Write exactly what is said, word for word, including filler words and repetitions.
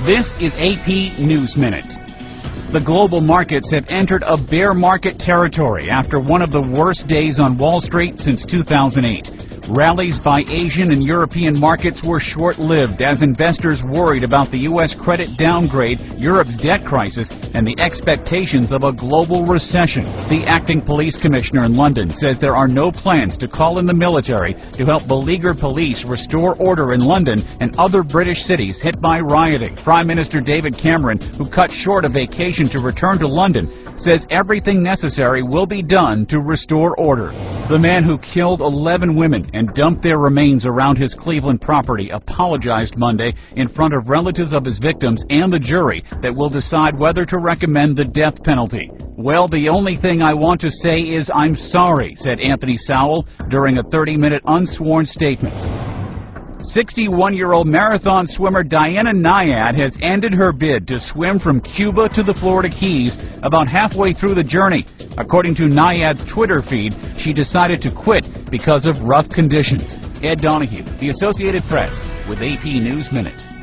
This is A P News Minute. The global markets have entered a bear market territory after one of the worst days on Wall Street since two thousand eight. Rallies by Asian and European markets were short-lived as investors worried about the U S credit downgrade, Europe's debt crisis, and the expectations of a global recession. The acting police commissioner in London says there are no plans to call in the military to help beleaguered police restore order in London and other British cities hit by rioting. Prime Minister David Cameron, who cut short a vacation to return to London, says everything necessary will be done to restore order. The man who killed eleven women and dumped their remains around his Cleveland property apologized Monday in front of relatives of his victims and the jury that will decide whether to recommend the death penalty. "Well, the only thing I want to say is I'm sorry," said Anthony Sowell during a thirty-minute unsworn statement. sixty-one-year-old marathon swimmer Diana Nyad has ended her bid to swim from Cuba to the Florida Keys about halfway through the journey. According to Nyad's Twitter feed, she decided to quit because of rough conditions. Ed Donahue, The Associated Press, with A P News Minute.